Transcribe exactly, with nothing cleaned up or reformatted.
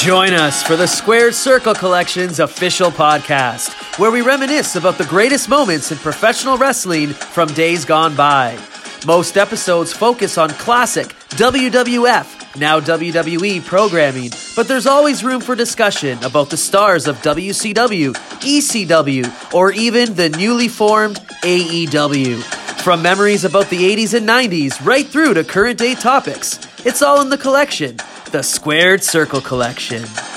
Join us for the Squared Circle Collection's official podcast, where we reminisce about the greatest moments in professional wrestling from days gone by. Most episodes focus on classic W W F, now W W E programming, but there's always room for discussion about the stars of W C W, E C W, or even the newly formed A E W. From memories about the eighties and nineties right through to current day topics, it's all in the collection, the Squared Circle Collection.